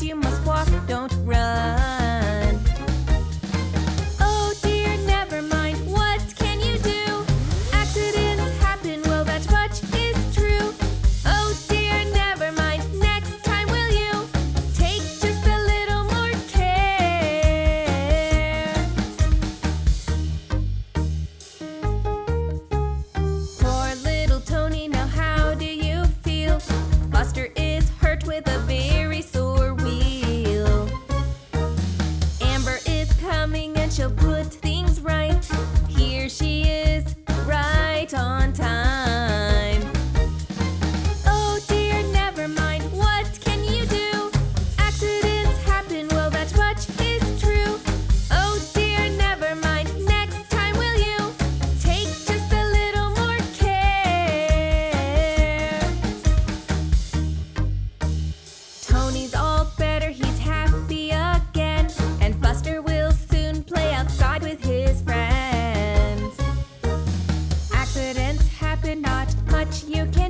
place you must walk, don't run. Oh dear, never mind, what can you do? Accidents happen, well that much is true. Oh dear, never mind, next time will you take just a little more care? Poor little Tony, now how do you feel? Buster is hurt with a very sore wheel. Amber is coming and she'll put things right. Here she is, right on time. Oh dear, never mind, what can you do? Accidents happen, well that much is true. Oh dear, never mind, next time will you take just a little more care? Tony's all better, he's happy again, and Buster will soon play outside with his friends. Accidents happen, not much you can